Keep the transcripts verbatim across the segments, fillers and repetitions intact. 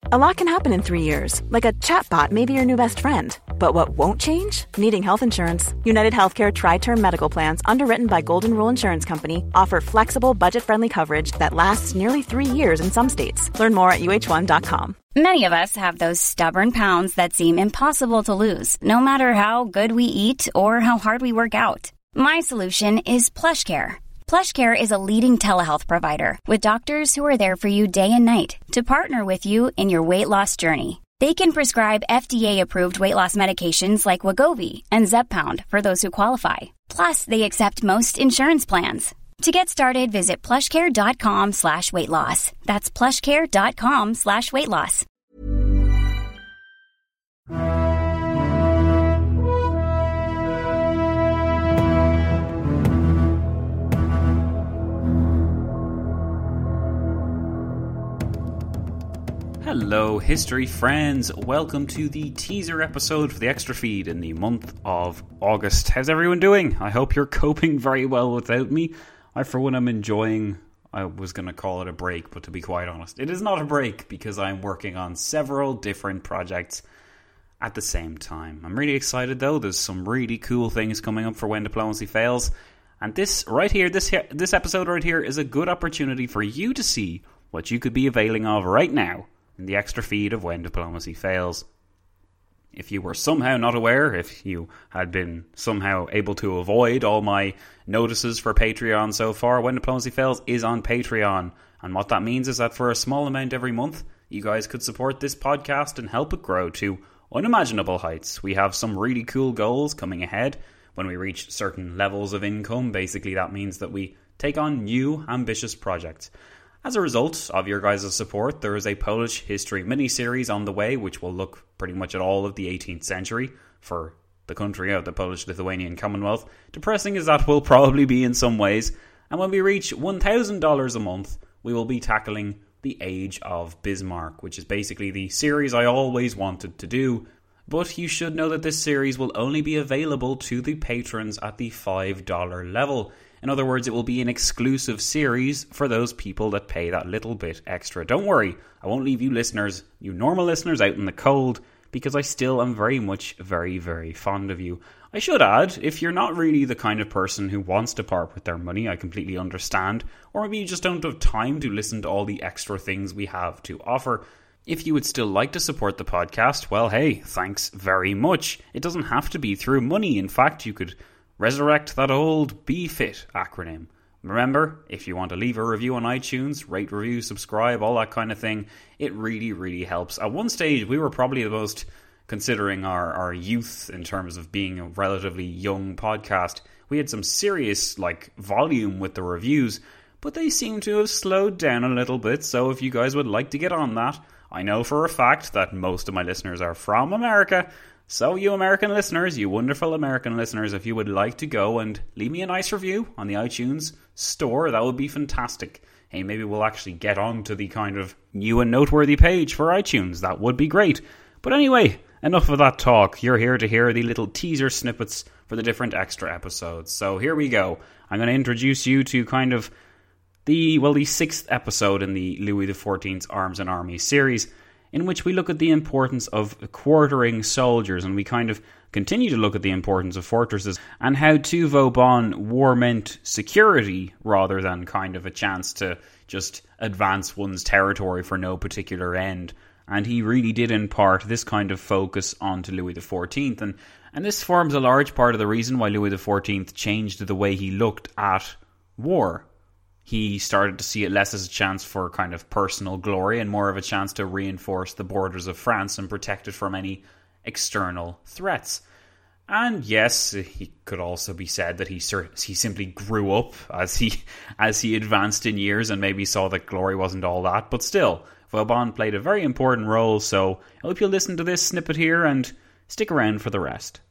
A lot can happen in three years, like a chatbot may be your new best friend. But what won't change? Needing health insurance. United Healthcare Tri-Term Medical Plans, underwritten by Golden Rule Insurance Company, offer flexible, budget-friendly coverage that lasts nearly three years in some states. Learn more at U H one dot com. Many of us have those stubborn pounds that seem impossible to lose, no matter how good we eat or how hard we work out. My solution is PlushCare. PlushCare is a leading telehealth provider with doctors who are there for you day and night to partner with you in your weight loss journey. They can prescribe F D A-approved weight loss medications like Wegovy and Zepbound for those who qualify. Plus, they accept most insurance plans. To get started, visit plushcare.com slash weight loss. That's plushcare.com slash weight loss. Hello, history friends. Welcome to the teaser episode for the extra feed in the month of August. How's everyone doing? I hope you're coping very well without me. I, for one, am enjoying, I was going to call it a break, but to be quite honest, it is not a break because I'm working on several different projects at the same time. I'm really excited though. There's some really cool things coming up for When Diplomacy Fails. And this right here, this here, this episode right here is a good opportunity for you to see what you could be availing of right now in the extra feed of When Diplomacy Fails. If you were somehow not aware, if you had been somehow able to avoid all my notices for Patreon so far, When Diplomacy Fails is on Patreon. And what that means is that for a small amount every month, you guys could support this podcast and help it grow to unimaginable heights. We have some really cool goals coming ahead when we reach certain levels of income. Basically, that means that we take on new, ambitious projects. As a result of your guys' support, there is a Polish history mini-series on the way, which will look pretty much at all of the eighteenth century for the country of the Polish-Lithuanian Commonwealth. Depressing as that will probably be in some ways. And when we reach one thousand dollars a month, we will be tackling the Age of Bismarck, which is basically the series I always wanted to do. But you should know that this series will only be available to the patrons at the five dollars level. In other words, it will be an exclusive series for those people that pay that little bit extra. Don't worry, I won't leave you listeners, you normal listeners, out in the cold, because I still am very much, very, very fond of you. I should add, if you're not really the kind of person who wants to part with their money, I completely understand, or maybe you just don't have time to listen to all the extra things we have to offer. If you would still like to support the podcast, well, hey, thanks very much. It doesn't have to be through money. In fact, you could resurrect that old B FIT acronym. Remember, if you want to leave a review on iTunes, rate, review, subscribe, all that kind of thing, it really, really helps. At one stage, we were probably the most, considering our, our youth in terms of being a relatively young podcast, we had some serious like volume with the reviews, but they seem to have slowed down a little bit, so if you guys would like to get on that, I know for a fact that most of my listeners are from America. So you American listeners, you wonderful American listeners, if you would like to go and leave me a nice review on the iTunes store, that would be fantastic. Hey, maybe we'll actually get on to the kind of new and noteworthy page for iTunes. That would be great. But anyway, enough of that talk. You're here to hear the little teaser snippets for the different extra episodes. So here we go. I'm going to introduce you to kind of the, well, the sixth episode in the Louis the fourteenth's Arms and Armies series, in which we look at the importance of quartering soldiers, and we kind of continue to look at the importance of fortresses and how to Vauban war meant security rather than kind of a chance to just advance one's territory for no particular end. And he really did impart this kind of focus onto Louis the fourteenth, and, and this forms a large part of the reason why Louis the fourteenth changed the way he looked at war. He started to see it less as a chance for kind of personal glory and more of a chance to reinforce the borders of France and protect it from any external threats. And yes, he could also be said that he he simply grew up as he as he advanced in years and maybe saw that glory wasn't all that. But still, Vauban played a very important role, so I hope you'll listen to this snippet here and stick around for the rest.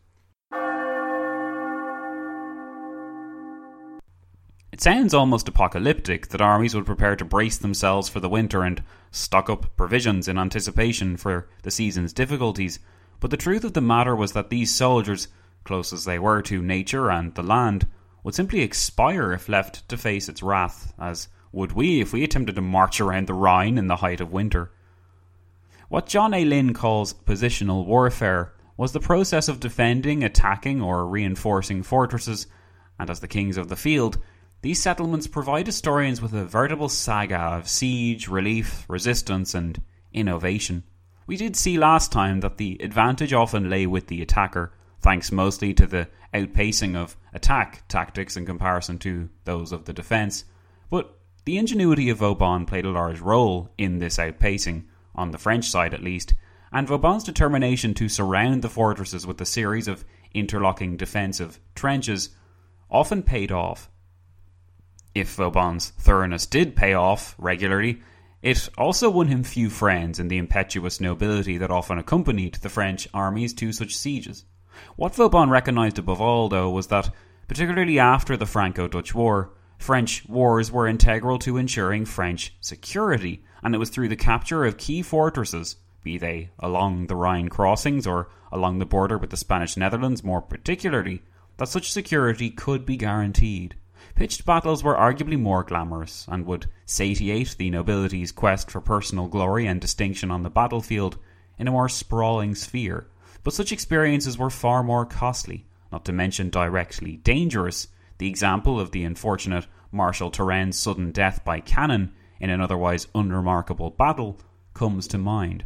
It sounds almost apocalyptic that armies would prepare to brace themselves for the winter and stock up provisions in anticipation for the season's difficulties, but the truth of the matter was that these soldiers, close as they were to nature and the land, would simply expire if left to face its wrath, as would we if we attempted to march around the Rhine in the height of winter. What John A. Lynn calls positional warfare was the process of defending, attacking, or reinforcing fortresses, and as the kings of the field, these settlements provide historians with a veritable saga of siege, relief, resistance, and innovation. We did see last time that the advantage often lay with the attacker, thanks mostly to the outpacing of attack tactics in comparison to those of the defence. But the ingenuity of Vauban played a large role in this outpacing, on the French side at least, and Vauban's determination to surround the fortresses with a series of interlocking defensive trenches often paid off. If Vauban's thoroughness did pay off regularly, it also won him few friends in the impetuous nobility that often accompanied the French armies to such sieges. What Vauban recognised above all, though, was that, particularly after the Franco-Dutch War, French wars were integral to ensuring French security, and it was through the capture of key fortresses, be they along the Rhine crossings or along the border with the Spanish Netherlands more particularly, that such security could be guaranteed. Pitched battles were arguably more glamorous and would satiate the nobility's quest for personal glory and distinction on the battlefield in a more sprawling sphere. But such experiences were far more costly, not to mention directly dangerous. The example of the unfortunate Marshal Turenne sudden death by cannon in an otherwise unremarkable battle comes to mind.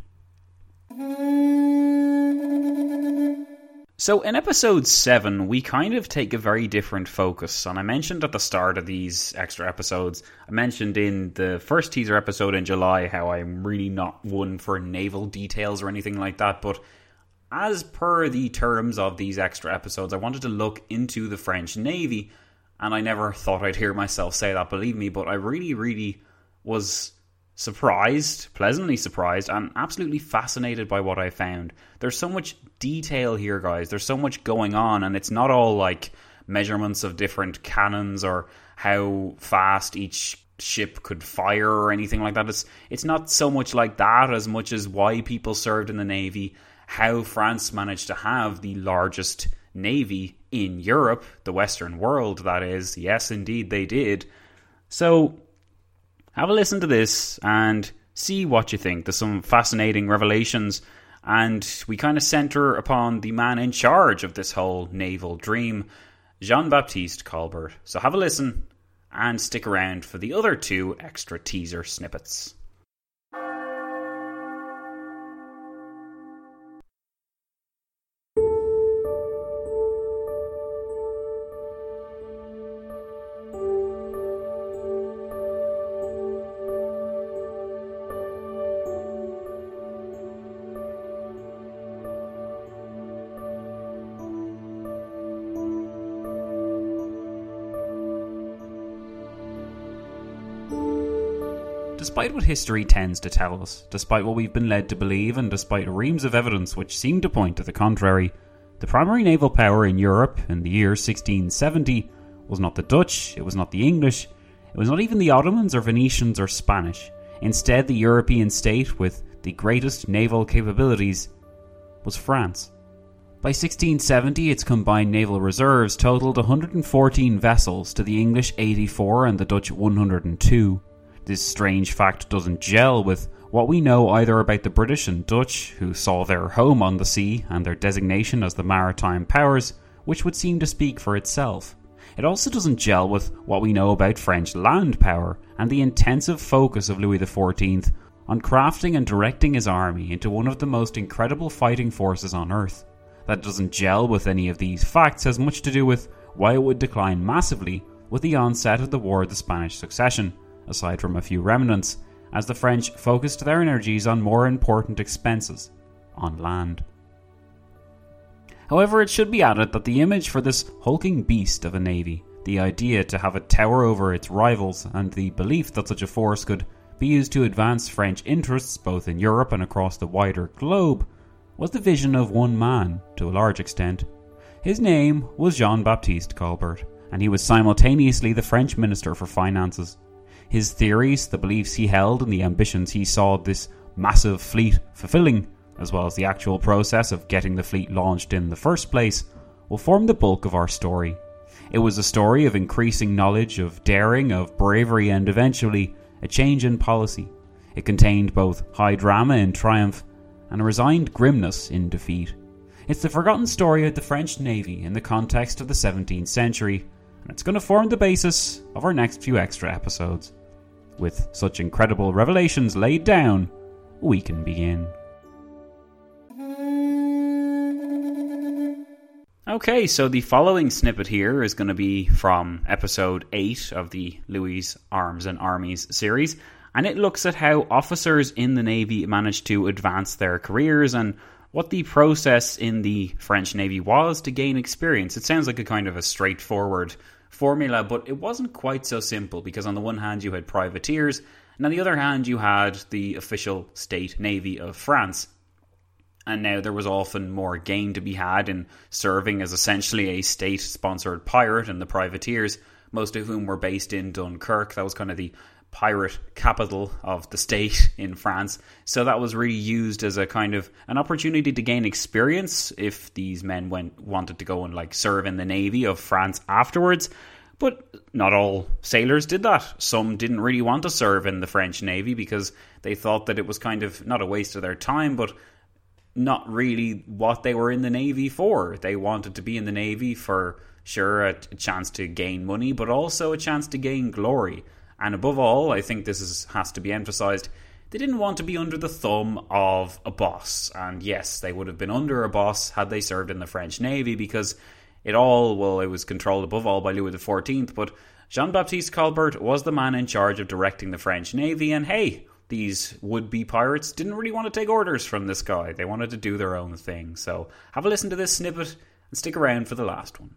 So in episode seven, we kind of take a very different focus, and I mentioned at the start of these extra episodes, I mentioned in the first teaser episode in July how I'm really not one for naval details or anything like that, but as per the terms of these extra episodes, I wanted to look into the French Navy, and I never thought I'd hear myself say that, believe me, but I really, really was surprised, pleasantly surprised, and absolutely fascinated by what I found. There's so much detail here, guys. There's so much going on, and it's not all like measurements of different cannons or how fast each ship could fire or anything like that. It's, it's not so much like that as much as why people served in the Navy, how France managed to have the largest Navy in Europe, the Western world, that is. Yes, indeed, they did. So have a listen to this and see what you think. There's some fascinating revelations, and we kind of centre upon the man in charge of this whole naval dream, Jean-Baptiste Colbert. So have a listen and stick around for the other two extra teaser snippets. Despite what history tends to tell us, despite what we've been led to believe, and despite reams of evidence which seem to point to the contrary, the primary naval power in Europe in the year sixteen seventy was not the Dutch, it was not the English, it was not even the Ottomans or Venetians or Spanish. Instead, the European state with the greatest naval capabilities was France. By sixteen seventy, its combined naval reserves totaled one hundred fourteen vessels to the English eighty-four and the Dutch one hundred two. This strange fact doesn't gel with what we know either about the British and Dutch, who saw their home on the sea and their designation as the maritime powers, which would seem to speak for itself. It also doesn't gel with what we know about French land power and the intensive focus of Louis the fourteenth on crafting and directing his army into one of the most incredible fighting forces on earth. That doesn't gel with any of these facts has much to do with why it would decline massively with the onset of the War of the Spanish Succession, aside from a few remnants, as the French focused their energies on more important expenses, on land. However, it should be added that the image for this hulking beast of a navy, the idea to have it tower over its rivals, and the belief that such a force could be used to advance French interests both in Europe and across the wider globe, was the vision of one man, to a large extent. His name was Jean-Baptiste Colbert, and he was simultaneously the French Minister for Finances. His theories, the beliefs he held, and the ambitions he saw this massive fleet fulfilling, as well as the actual process of getting the fleet launched in the first place, will form the bulk of our story. It was a story of increasing knowledge, of daring, of bravery, and eventually a change in policy. It contained both high drama in triumph and a resigned grimness in defeat. It's the forgotten story of the French Navy in the context of the seventeenth century, and it's going to form the basis of our next few extra episodes. With such incredible revelations laid down, we can begin. Okay, so the following snippet here is going to be from episode eight of the Louis' Arms and Armies series, and it looks at how officers in the Navy managed to advance their careers and what the process in the French Navy was to gain experience. It sounds like a kind of a straightforward formula, but it wasn't quite so simple, because on the one hand you had privateers, and on the other hand you had the official state navy of France. And now there was often more gain to be had in serving as essentially a state-sponsored pirate and the privateers, most of whom were based in Dunkirk. That was kind of the pirate capital of the state in France. So that was really used as a kind of an opportunity to gain experience if these men went wanted to go and like serve in the navy of France afterwards. But not all sailors did that. Some didn't really want to serve in the French Navy because they thought that it was kind of not a waste of their time, but not really what they were in the Navy for. They wanted to be in the Navy for, sure, a, a chance to gain money, but also a chance to gain glory. And above all, I think this is, has to be emphasised, they didn't want to be under the thumb of a boss. And yes, they would have been under a boss had they served in the French Navy, because it all, well, it was controlled above all by Louis the fourteenth, but Jean-Baptiste Colbert was the man in charge of directing the French Navy, and hey, these would-be pirates didn't really want to take orders from this guy. They wanted to do their own thing. So have a listen to this snippet and stick around for the last one.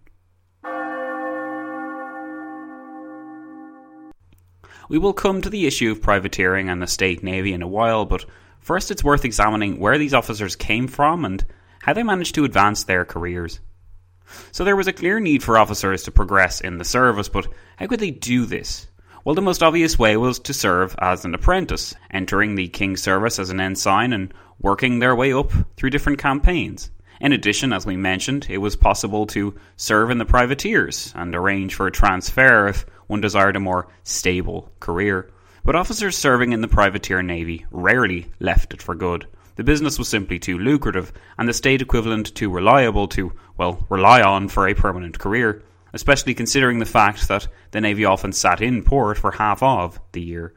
We will come to the issue of privateering and the state navy in a while, but first it's worth examining where these officers came from and how they managed to advance their careers. So there was a clear need for officers to progress in the service, but how could they do this? Well, the most obvious way was to serve as an apprentice, entering the King's service as an ensign and working their way up through different campaigns. In addition, as we mentioned, it was possible to serve in the privateers and arrange for a transfer if one desired a more stable career. But officers serving in the privateer navy rarely left it for good. The business was simply too lucrative, and the state equivalent too reliable to, well, rely on for a permanent career, especially considering the fact that the Navy often sat in port for half of the year.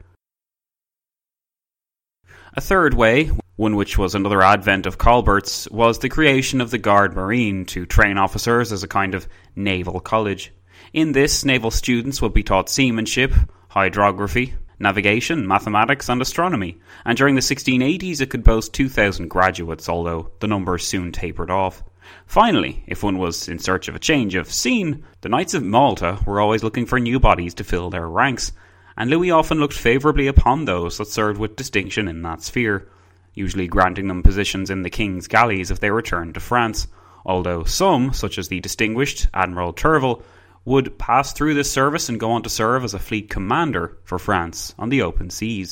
A third way, one which was another advent of Colbert's, was the creation of the Garde Marine to train officers as a kind of naval college. In this, naval students would be taught seamanship, hydrography, navigation, mathematics and astronomy, and during the sixteen eighties it could boast two thousand graduates, although the numbers soon tapered off. Finally, if one was in search of a change of scene, the Knights of Malta were always looking for new bodies to fill their ranks, and Louis often looked favourably upon those that served with distinction in that sphere, usually granting them positions in the King's galleys if they returned to France, although some, such as the distinguished Admiral Turville, would pass through this service and go on to serve as a fleet commander for France on the open seas.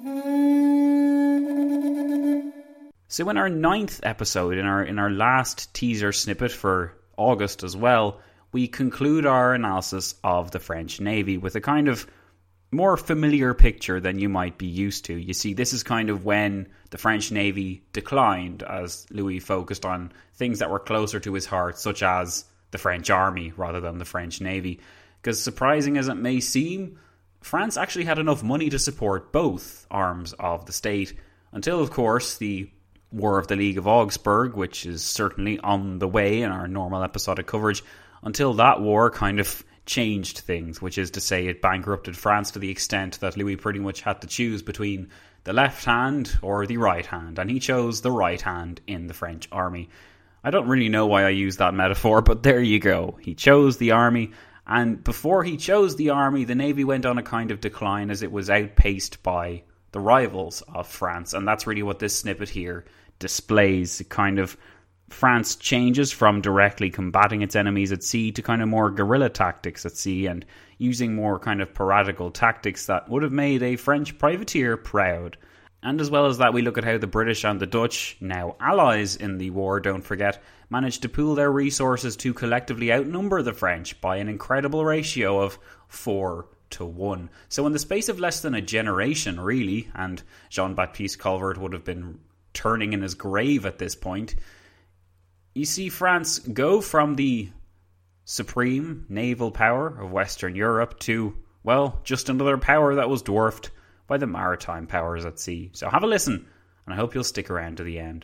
So in our ninth episode, in our in our last teaser snippet for August as well, we conclude our analysis of the French Navy with a kind of more familiar picture than you might be used to. You see, this is kind of when the French Navy declined, as Louis focused on things that were closer to his heart, such as the French Army rather than the French Navy. Because surprising as it may seem, France actually had enough money to support both arms of the state, until, of course, the War of the League of Augsburg, which is certainly on the way in our normal episodic coverage, until that war kind of changed things, which is to say it bankrupted France to the extent that Louis pretty much had to choose between the left hand or the right hand, and he chose the right hand in the French army. I don't really know why I use that metaphor, but there you go. He chose the army, and before he chose the army, the navy went on a kind of decline as it was outpaced by the rivals of France, and that's really what this snippet here displays. Kind of France changes from directly combating its enemies at sea to kind of more guerrilla tactics at sea, and using more kind of piratical tactics that would have made a French privateer proud. And as well as that, we look at how the British and the Dutch, now allies in the war, don't forget, managed to pool their resources to collectively outnumber the French by an incredible ratio of four to one. So in the space of less than a generation, really, and Jean-Baptiste Colbert would have been turning in his grave at this point. You see France go from the supreme naval power of Western Europe to, well, just another power that was dwarfed by the maritime powers at sea. So have a listen, and I hope you'll stick around to the end.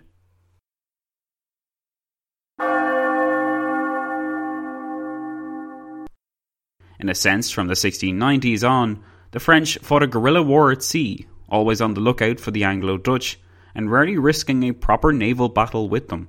In a sense, from the sixteen nineties on, the French fought a guerrilla war at sea, always on the lookout for the Anglo-Dutch, and rarely risking a proper naval battle with them.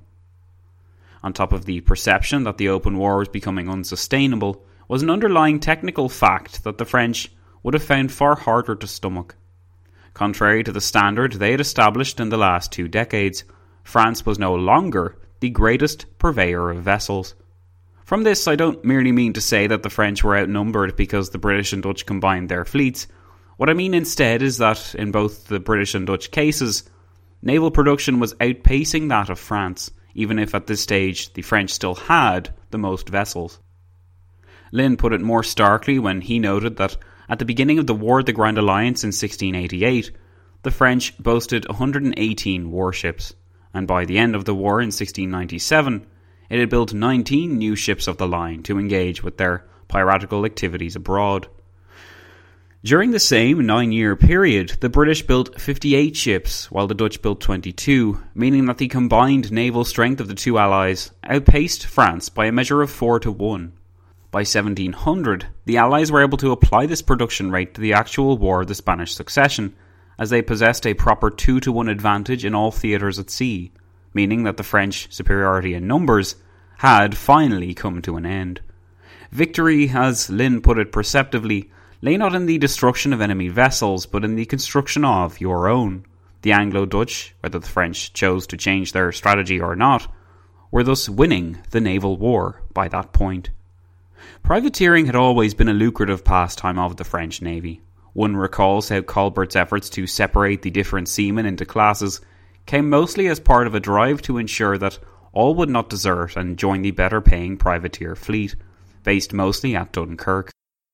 On top of the perception that the open war was becoming unsustainable, was an underlying technical fact that the French would have found far harder to stomach. Contrary to the standard they had established in the last two decades, France was no longer the greatest purveyor of vessels. From this, I don't merely mean to say that the French were outnumbered because the British and Dutch combined their fleets. What I mean instead is that, in both the British and Dutch cases, naval production was outpacing that of France, even if at this stage the French still had the most vessels. Lynn put it more starkly when he noted that at the beginning of the War of the Grand Alliance in sixteen eighty-eight, the French boasted one hundred eighteen warships, and by the end of the war in sixteen ninety-seven, it had built nineteen new ships of the line to engage with their piratical activities abroad. During the same nine-year period, the British built fifty-eight ships, while the Dutch built twenty-two, meaning that the combined naval strength of the two allies outpaced France by a measure of four to one. By seventeen hundred, the Allies were able to apply this production rate to the actual War of the Spanish Succession, as they possessed a proper two to one advantage in all theatres at sea, meaning that the French superiority in numbers had finally come to an end. Victory, as Lynn put it perceptively, lay not in the destruction of enemy vessels, but in the construction of your own. The Anglo-Dutch, whether the French chose to change their strategy or not, were thus winning the naval war by that point. Privateering had always been a lucrative pastime of the French Navy. One recalls how Colbert's efforts to separate the different seamen into classes came mostly as part of a drive to ensure that all would not desert and join the better-paying privateer fleet, based mostly at Dunkirk.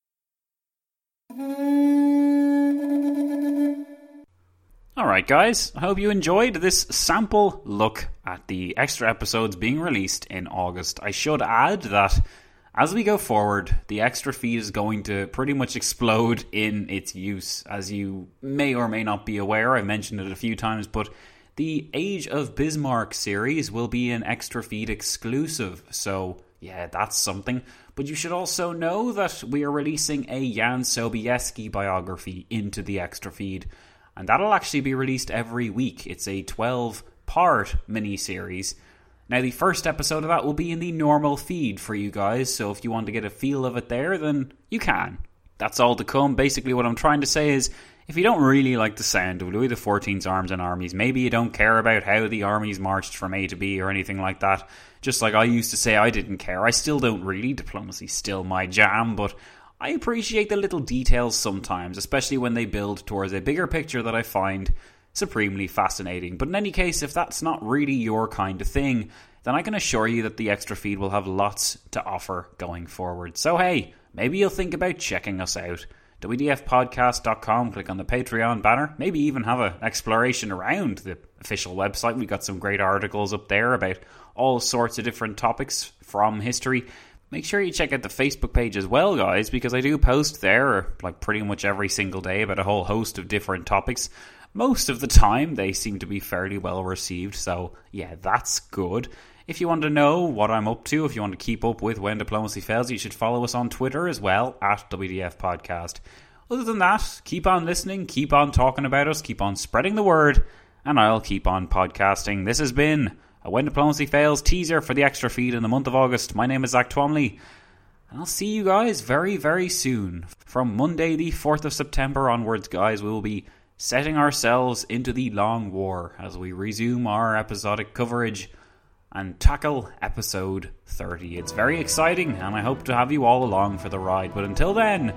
Alright guys, I hope you enjoyed this sample look at the extra episodes being released in August. I should add that as we go forward, the extra feed is going to pretty much explode in its use. As you may or may not be aware, I've mentioned it a few times, but the Age of Bismarck series will be an extra feed exclusive, so yeah, that's something. But you should also know that we are releasing a Jan Sobieski biography into the extra feed, and that'll actually be released every week. It's a twelve-part mini-series. Now, the first episode of that will be in the normal feed for you guys, so if you want to get a feel of it there, then you can. That's all to come. Basically, what I'm trying to say is, if you don't really like the sound of Louis the fourteenth's Arms and Armies, maybe you don't care about how the armies marched from A to B or anything like that, just like I used to say I didn't care. I still don't really. Diplomacy's still my jam, but I appreciate the little details sometimes, especially when they build towards a bigger picture that I find supremely fascinating. But in any case, if that's not really your kind of thing, then I can assure you that the extra feed will have lots to offer going forward. So hey, maybe you'll think about checking us out. W D F podcast dot com, click on the Patreon banner, maybe even have an exploration around the official website. We've got some great articles up there about all sorts of different topics from history. Make sure you check out the Facebook page as well, guys, because I do post there like pretty much every single day about a whole host of different topics. Most of the time they seem to be fairly well received, so yeah, that's good. If you want to know what I'm up to, if you want to keep up with When Diplomacy Fails, you should follow us on Twitter as well, at W D F Podcast. Other than that, keep on listening, keep on talking about us, keep on spreading the word, and I'll keep on podcasting. This has been a When Diplomacy Fails teaser for the extra feed in the month of August. My name is Zach Twomley, and I'll see you guys very, very soon. From Monday the fourth of September onwards, guys, we will be setting ourselves into the long war as we resume our episodic coverage and tackle episode thirty. It's very exciting, and I hope to have you all along for the ride. But until then,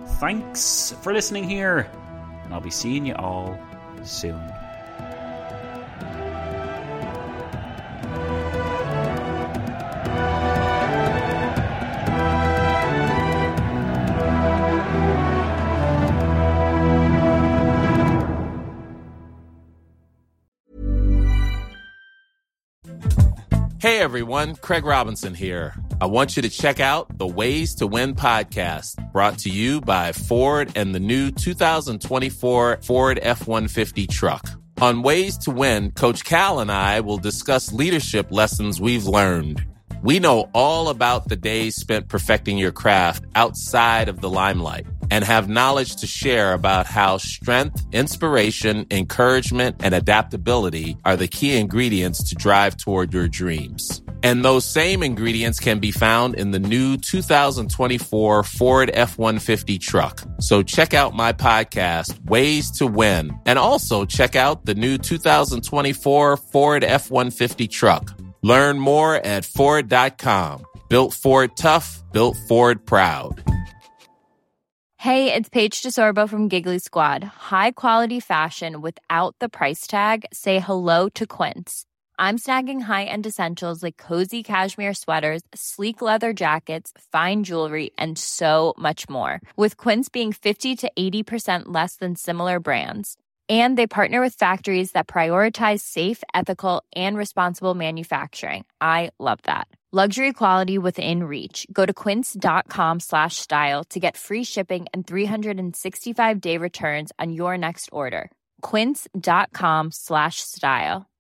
thanks for listening here, and I'll be seeing you all soon. Hey everyone, Craig Robinson here. I want you to check out the Ways to Win podcast, brought to you by Ford and the new two thousand twenty-four Ford F one fifty truck. On Ways to Win, Coach Cal and I will discuss leadership lessons we've learned. We know all about the days spent perfecting your craft outside of the limelight and have knowledge to share about how strength, inspiration, encouragement, and adaptability are the key ingredients to drive toward your dreams. And those same ingredients can be found in the new two thousand twenty-four Ford F one fifty truck. So check out my podcast, Ways to Win, and also check out the new two thousand twenty-four Ford F one fifty truck. Learn more at Ford dot com. Built Ford tough, built Ford proud. Hey, it's Paige DeSorbo from Giggly Squad. High quality fashion without the price tag. Say hello to Quince. I'm snagging high-end essentials like cozy cashmere sweaters, sleek leather jackets, fine jewelry, and so much more. With Quince being fifty to eighty percent less than similar brands. And they partner with factories that prioritize safe, ethical, and responsible manufacturing. I love that. Luxury quality within reach. Go to quince.com slash style to get free shipping and three sixty-five day returns on your next order. Quince.com slash style.